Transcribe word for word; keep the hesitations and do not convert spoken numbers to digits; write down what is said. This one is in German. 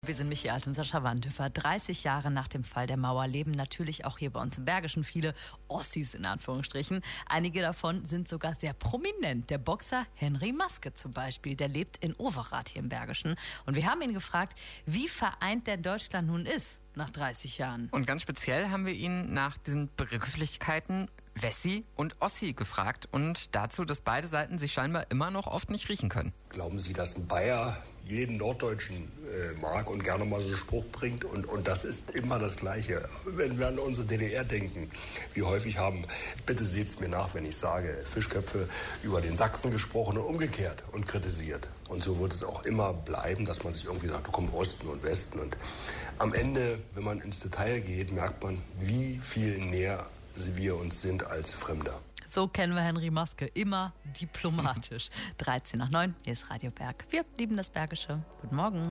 Wir sind Michi Alt und Sascha Wantöfer. dreißig Jahre nach dem Fall der Mauer leben natürlich auch hier bei uns im Bergischen viele Ossis in Anführungsstrichen. Einige davon sind sogar sehr prominent. Der Boxer Henry Maske zum Beispiel, der lebt in Overath hier im Bergischen. Und wir haben ihn gefragt, wie vereint der Deutschland nun ist nach dreißig Jahren. Und ganz speziell haben wir ihn nach diesen Begrifflichkeiten Wessi und Ossi gefragt und dazu, dass beide Seiten sich scheinbar immer noch oft nicht riechen können. Glauben Sie, dass ein Bayer jeden Norddeutschen äh, mag und gerne mal so einen Spruch bringt? Und, und das ist immer das Gleiche. Wenn wir an unsere D D R denken, wie häufig haben, bitte seht es mir nach, wenn ich sage, Fischköpfe über den Sachsen gesprochen und umgekehrt und kritisiert. Und so wird es auch immer bleiben, dass man sich irgendwie sagt, du kommst Osten und Westen. Und am Ende, wenn man ins Detail geht, merkt man, wie viel näher wir uns sind als Fremder. So kennen wir Henry Maske, immer diplomatisch. dreizehn nach neun, hier ist Radio Berg. Wir lieben das Bergische. Guten Morgen.